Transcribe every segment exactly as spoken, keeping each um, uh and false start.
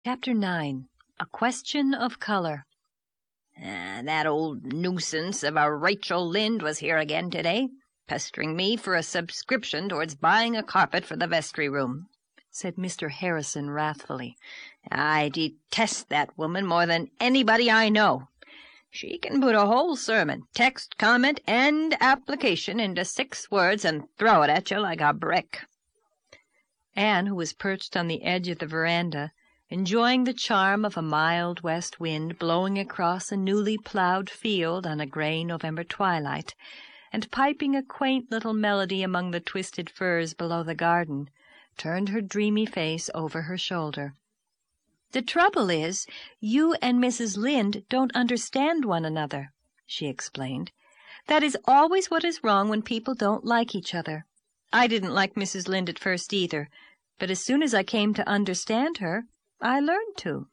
Chapter nine. A Question of Color. Uh, that old nuisance of a Rachel Lynde was here again today, pestering me for a subscription towards buying a carpet for the vestry room, said Mister Harrison wrathfully. I detest that woman more than anybody I know. She can put a whole sermon, text, comment, and application into six words and throw it at you like a brick. Anne, who was perched on the edge of the veranda, enjoying the charm of a mild west wind blowing across a newly ploughed field on a grey November twilight, and piping a quaint little melody among the twisted firs below the garden, turned her dreamy face over her shoulder. "The trouble is, you and Missus Lynde don't understand one another," she explained. "That is always what is wrong when people don't like each other. I didn't like Missus Lynde at first either, but as soon as I came to understand her, I learned to."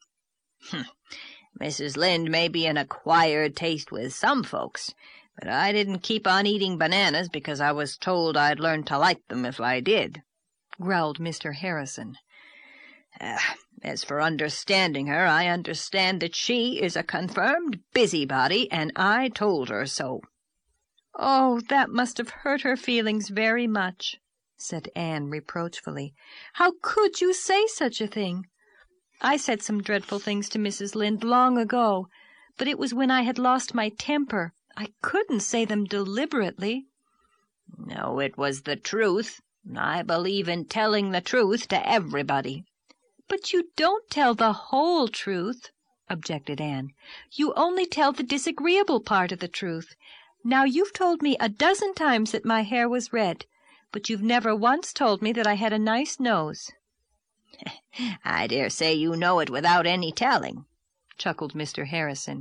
Missus Lynde may be an acquired taste with some folks, but I didn't keep on eating bananas because I was told I'd learn to like them if I did, growled Mister Harrison. Uh, as for understanding her, I understand that she is a confirmed busybody, and I told her so. "Oh, that must have hurt her feelings very much," said Anne reproachfully. "How could you say such a thing? I said some dreadful things to Missus Lynde long ago, but it was when I had lost my temper. I couldn't say them deliberately." "No, it was the truth. I believe in telling the truth to everybody." "But you don't tell the whole truth," objected Anne. "You only tell the disagreeable part of the truth. Now, you've told me a dozen times that my hair was red, but you've never once told me that I had a nice nose." "I dare say you know it without any telling," chuckled Mister Harrison.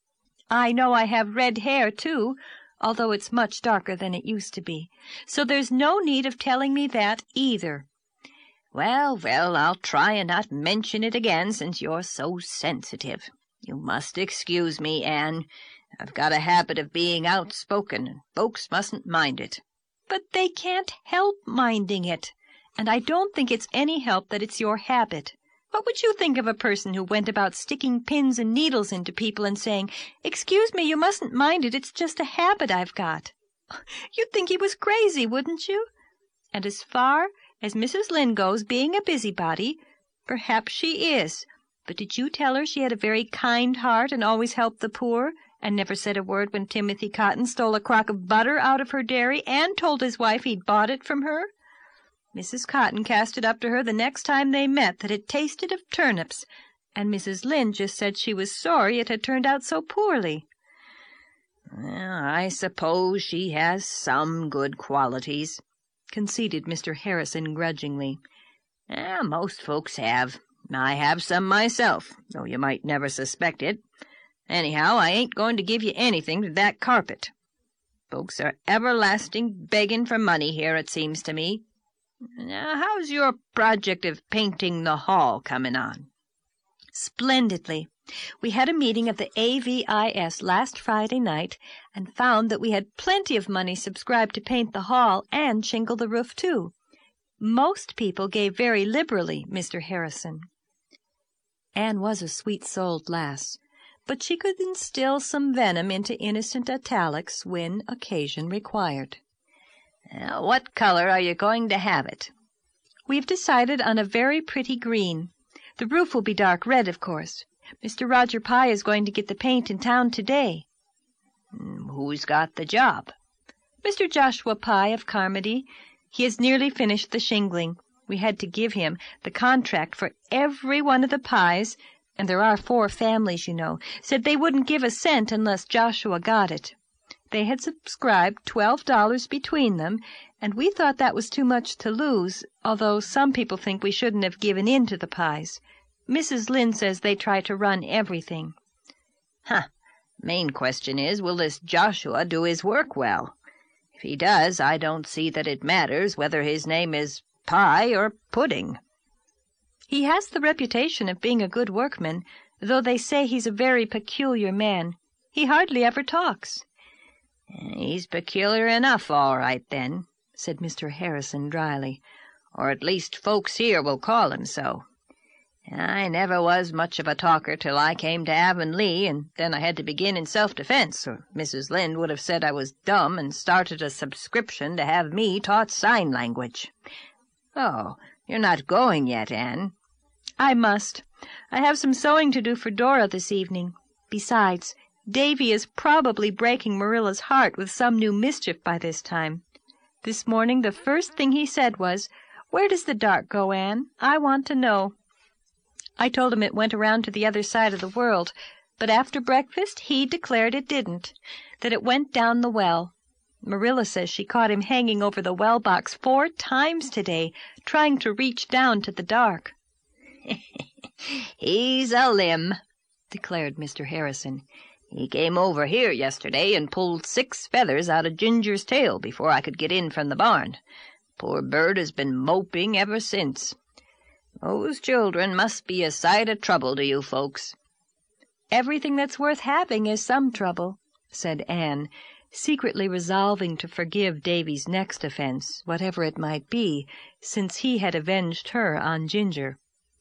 "I know I have red hair, too, although it's much darker than it used to be. So there's no need of telling me that either." "Well, well, I'll try and not mention it again since you're so sensitive. You must excuse me, Anne. I've got a habit of being outspoken, and folks mustn't mind it." "But they can't help minding it. And I don't think it's any help that it's your habit. What would you think of a person who went about sticking pins and needles into people and saying, 'Excuse me, you mustn't mind it, it's just a habit I've got'? You'd think he was crazy, wouldn't you? And as far as Missus Lynde goes, being a busybody, perhaps she is. But did you tell her she had a very kind heart and always helped the poor, and never said a word when Timothy Cotton stole a crock of butter out of her dairy and told his wife he'd bought it from her? Missus Cotton cast it up to her the next time they met that it tasted of turnips, and Missus Lynde just said she was sorry it had turned out so poorly." "Well, I suppose she has some good qualities," conceded Mister Harrison grudgingly. Eh, most folks have. I have some myself, though you might never suspect it. Anyhow, I ain't going to give you anything to that carpet. Folks are everlasting begging for money here, it seems to me. Now, how's your project of painting the hall coming on?" "Splendidly. We had a meeting of the A V I S last Friday night and found that we had plenty of money subscribed to paint the hall and shingle the roof, too. Most people gave very liberally, Mister Harrison." Anne was a sweet-souled lass, but she could instill some venom into innocent italics when occasion required. Uh, what color are you going to have it?" "We've decided on a very pretty green. The roof will be dark red, of course. Mister Roger Pye is going to get the paint in town today." "Who's got the job?" "Mister Joshua Pye of Carmody. He has nearly finished the shingling. We had to give him the contract for every one of the Pyes, and there are four families, you know, said they wouldn't give a cent unless Joshua got it. They had subscribed twelve dollars between them, and we thought that was too much to lose, although some people think we shouldn't have given in to the Pyes. Missus Lynde says they try to run everything." "Huh. Main question is, will this Joshua do his work well? If he does, I don't see that it matters whether his name is Pye or Pudding." "He has the reputation of being a good workman, though they say he's a very peculiar man. He hardly ever talks." "He's peculiar enough, all right, then," said Mister Harrison dryly. "Or at least folks here will call him so. I never was much of a talker till I came to Avonlea, and then I had to begin in self-defense, or Missus Lynde would have said I was dumb and started a subscription to have me taught sign language. Oh, you're not going yet, Anne? I must. I have some sewing to do for Dora this evening. Besides, Davy is probably breaking Marilla's heart with some new mischief by this time. This morning the first thing he said was, "Where does the dark go, Anne? I want to know." I told him it went around to the other side of the world, but after breakfast he declared it didn't, that it went down the well. Marilla says she caught him hanging over the well box four times today, trying to reach down to the dark. "He's a limb," declared Mister Harrison. "He came over here yesterday and pulled six feathers out of Ginger's tail before I could get in from the barn. Poor bird has been moping ever since. Those children must be a sight of trouble to you folks." "Everything that's worth having is some trouble," said Anne, secretly resolving to forgive Davy's next offense, whatever it might be, since he had avenged her on Ginger.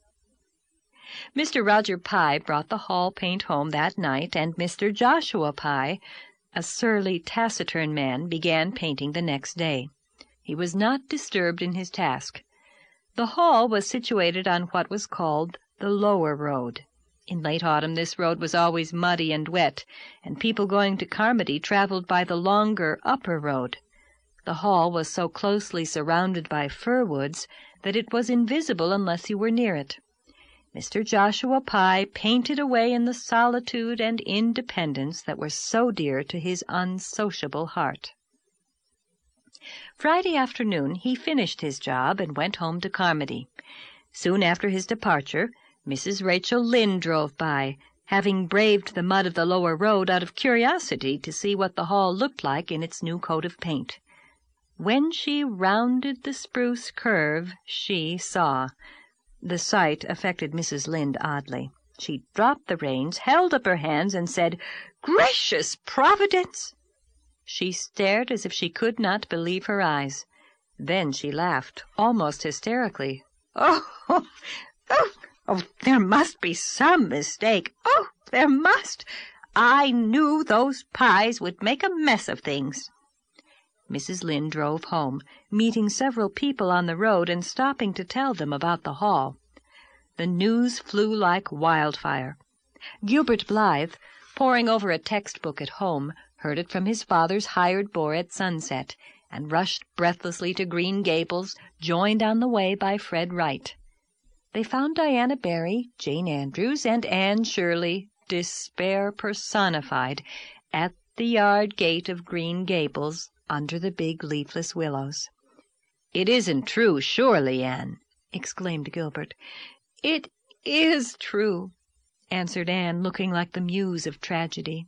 Mister Roger Pye brought the hall paint home that night, and Mister Joshua Pye, a surly, taciturn man, began painting the next day. He was not disturbed in his task. The hall was situated on what was called the lower road. In late autumn this road was always muddy and wet, and people going to Carmody traveled by the longer upper road. The hall was so closely surrounded by fir woods that it was invisible unless you were near it. Mister Joshua Pye painted away in the solitude and independence that were so dear to his unsociable heart. Friday afternoon he finished his job and went home to Carmody. Soon after his departure, Missus Rachel Lynde drove by, having braved the mud of the lower road out of curiosity to see what the hall looked like in its new coat of paint. When she rounded the spruce curve, she saw. The sight affected Missus Lynde oddly. She dropped the reins, held up her hands, and said, "Gracious Providence!" She stared as if she could not believe her eyes. Then she laughed, almost hysterically. "Oh, oh, oh, oh, there must be some mistake. Oh, there must. I knew those Pyes would make a mess of things." Missus Lynde drove home, meeting several people on the road and stopping to tell them about the hall. The news flew like wildfire. Gilbert Blythe, poring over a textbook at home, heard it from his father's hired boy at sunset, and rushed breathlessly to Green Gables, joined on the way by Fred Wright. They found Diana Barry, Jane Andrews, and Anne Shirley, despair personified, at the yard gate of Green Gables, under the big leafless willows. "It isn't true, surely, Anne?" exclaimed Gilbert. "It is true," answered Anne, looking like the muse of tragedy.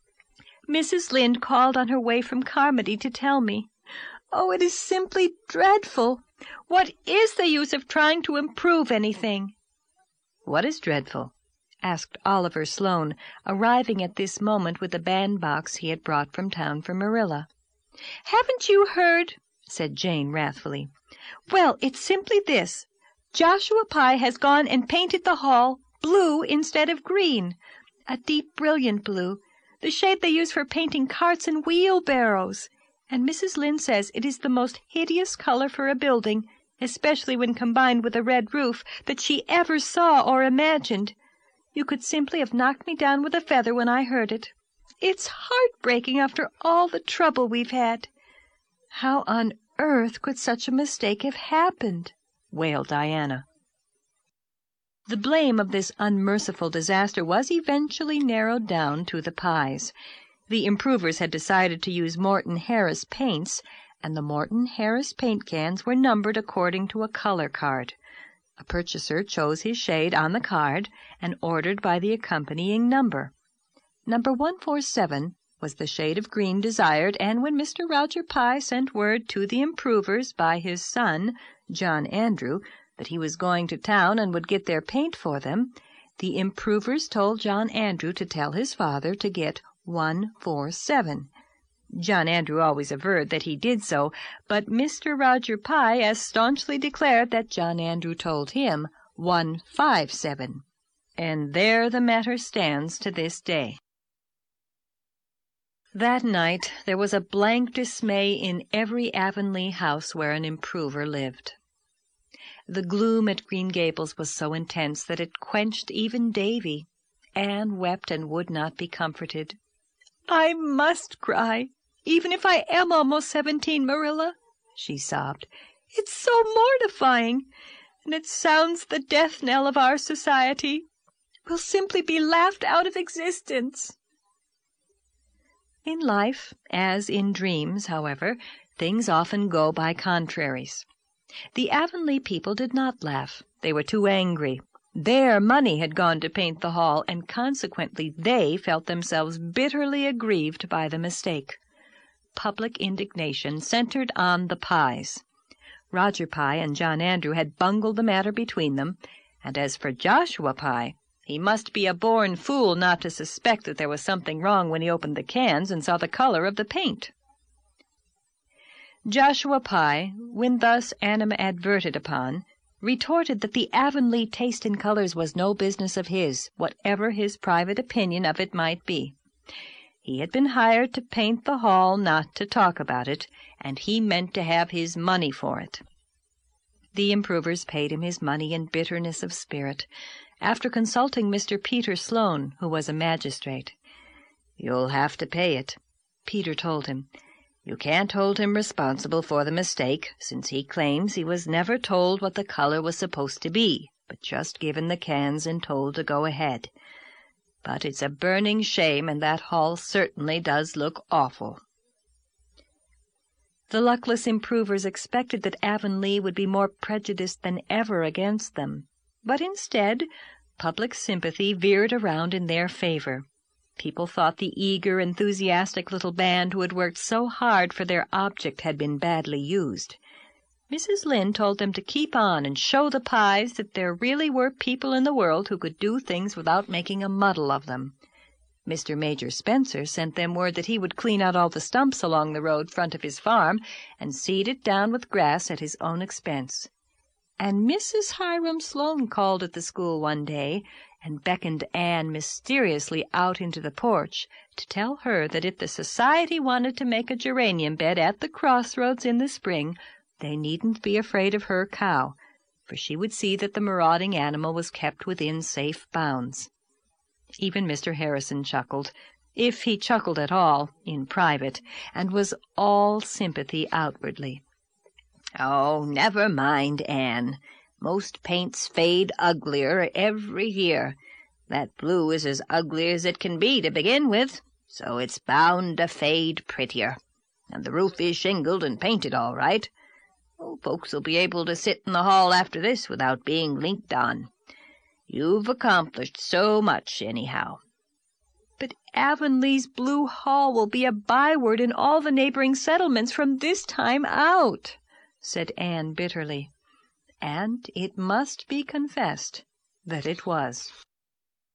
"Missus Lynde called on her way from Carmody to tell me. Oh, it is simply dreadful. What is the use of trying to improve anything?" "What is dreadful?" asked Oliver Sloane, arriving at this moment with the bandbox he had brought from town for Marilla. "Haven't you heard?" said Jane wrathfully. "Well, it's simply this. Joshua Pye has gone and painted the hall blue instead of green, a deep brilliant blue, the shade they use for painting carts and wheelbarrows. And Missus Lynde says it is the most hideous color for a building, especially when combined with a red roof, that she ever saw or imagined. You could simply have knocked me down with a feather when I heard it. It's heartbreaking after all the trouble we've had." "How on earth could such a mistake have happened?" wailed Diana. The blame of this unmerciful disaster was eventually narrowed down to the Pyes. The improvers had decided to use Morton Harris paints, and the Morton Harris paint cans were numbered according to a color card. A purchaser chose his shade on the card and ordered by the accompanying number. Number one forty-seven was the shade of green desired, and when Mister Roger Pye sent word to the improvers by his son, John Andrew, that he was going to town and would get their paint for them, the improvers told John Andrew to tell his father to get one forty-seven. John Andrew always averred that he did so, but Mister Roger Pye as staunchly declared that John Andrew told him one five seven, and there the matter stands to this day. That night there was a blank dismay in every Avonlea house where an improver lived. The gloom at Green Gables was so intense that it quenched even Davy. Anne wept and would not be comforted. "I must cry, even if I am almost seventeen, Marilla," she sobbed. "It's so mortifying, and it sounds the death knell of our society. We'll simply be laughed out of existence." In life, as in dreams, however, things often go by contraries. The Avonlea people did not laugh. They were too angry. Their money had gone to paint the hall, and consequently they felt themselves bitterly aggrieved by the mistake. Public indignation centered on the Pyes. Roger Pye and John Andrew had bungled the matter between them, and as for Joshua Pye, he must be a born fool not to suspect that there was something wrong when he opened the cans and saw the color of the paint. Joshua Pye, when thus animadverted upon, retorted that the Avonlea taste in colors was no business of his, whatever his private opinion of it might be. He had been hired to paint the hall, not to talk about it, and he meant to have his money for it. The improvers paid him his money in bitterness of spirit, after consulting Mister Peter Sloane, who was a magistrate. "You'll have to pay it," Peter told him. "You can't hold him responsible for the mistake, since he claims he was never told what the color was supposed to be, but just given the cans and told to go ahead. But it's a burning shame, and that hall certainly does look awful." The luckless improvers expected that Avonlea would be more prejudiced than ever against them, but instead, public sympathy veered around in their favor. People thought the eager, enthusiastic little band who had worked so hard for their object had been badly used. Missus Lynde told them to keep on and show the Pyes that there really were people in the world who could do things without making a muddle of them. Mister Major Spencer sent them word that he would clean out all the stumps along the road front of his farm and seed it down with grass at his own expense. And Missus Hiram Sloane called at the school one day and beckoned Anne mysteriously out into the porch to tell her that if the society wanted to make a geranium bed at the crossroads in the spring, they needn't be afraid of her cow, for she would see that the marauding animal was kept within safe bounds. Even Mister Harrison chuckled, if he chuckled at all, in private, and was all sympathy outwardly. "Oh, never mind, Anne. Most paints fade uglier every year. That blue is as ugly as it can be to begin with, so it's bound to fade prettier. And the roof is shingled and painted all right. Oh, folks'll be able to sit in the hall after this without being linked on. You've accomplished so much, anyhow." "But Avonlea's Blue Hall will be a byword in all the neighboring settlements from this time out," said Anne bitterly. And it must be confessed that it was.